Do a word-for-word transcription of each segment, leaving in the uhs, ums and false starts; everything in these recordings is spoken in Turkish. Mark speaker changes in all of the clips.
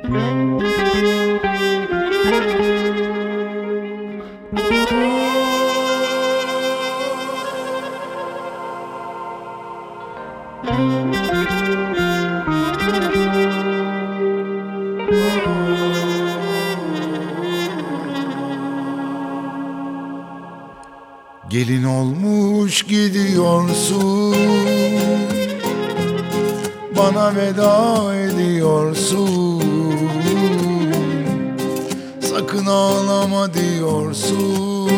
Speaker 1: Gelin olmuş gidiyorsun, bana veda ediyorsun. Sakın ağlama diyorsun,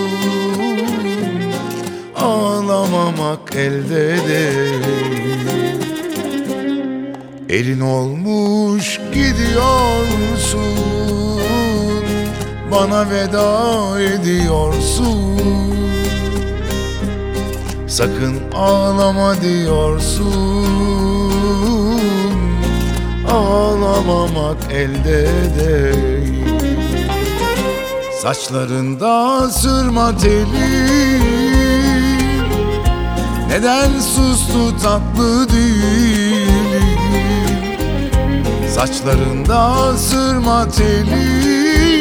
Speaker 1: ağlamamak elde değil. Elin olmuş gidiyorsun, bana veda ediyorsun. Sakın ağlama diyorsun, ağlamamak elde değil. Saçlarında sırma teli, neden sustu tatlı dilim? Saçlarında sırma teli,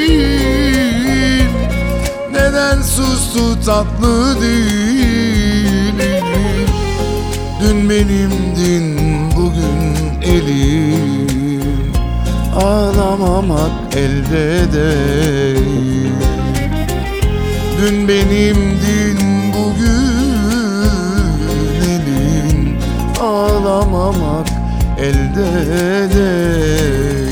Speaker 1: neden sustu tatlı dilim? Dün benimdin, bugün elim, ağlamamak elde değil. Dün benimdin, bugün elin, ağlamamak elde değil.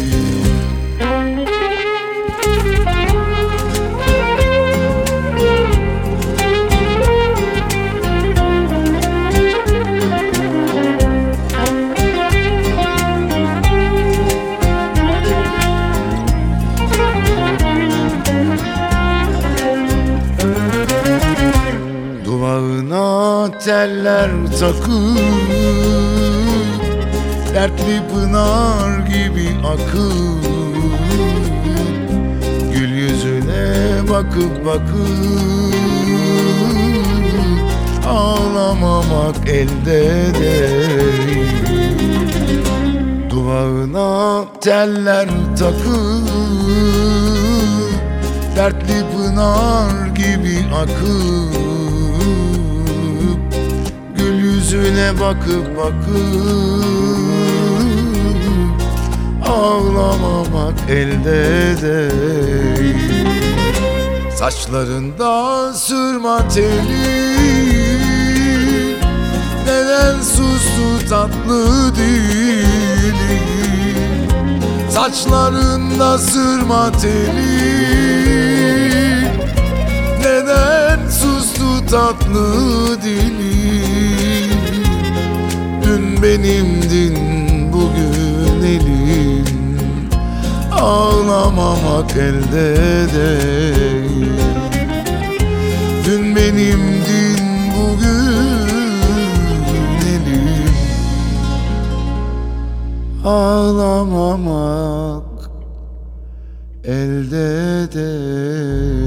Speaker 1: Duvağına teller takıp, dertli pınar gibi akıp, gül yüzüne bakıp bakıp, ağlamamak elde değil. Duvağına teller takıp, dertli pınar gibi akıp, yüzüne bakıp bakıp, ağlamamak elde değil. Saçlarında sırma teli, neden sustu tatlı dilim? Saçlarında sırma teli, neden sustu tatlı dilim? Dün benimdin, bugün elin, ağlamamak elde değil. Dün benimdin, bugün elin, ağlamamak elde değil.